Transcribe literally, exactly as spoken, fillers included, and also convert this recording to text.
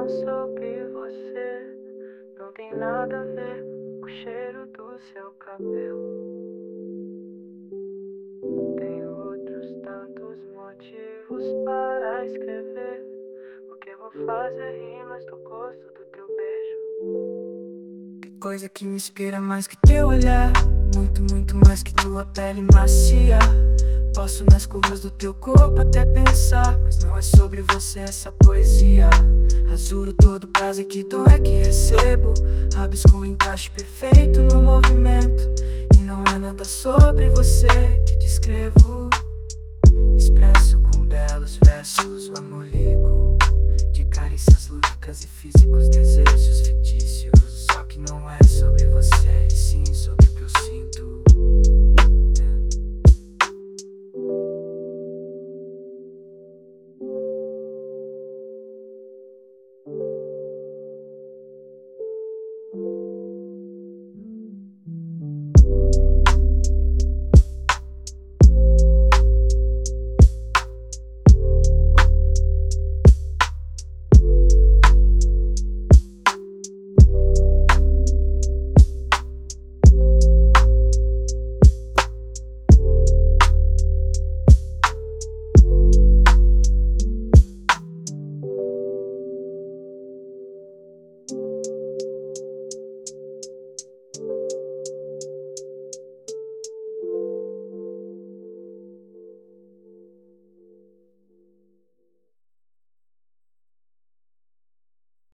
não sobre você. Não tem nada a ver com o cheiro do seu cabelo. Tem outros tantos motivos para escrever, porque vou fazer rimas do gosto do teu beijo. Que coisa que me inspira mais que teu olhar, muito, muito mais que tua pele macia. Posso nas curvas do teu corpo até pensar, mas não é sobre você essa poesia. Rasuro todo prazer que dou é que recebo, rabisco um encaixe perfeito no movimento. E não é nada sobre você que descrevo, expresso com belos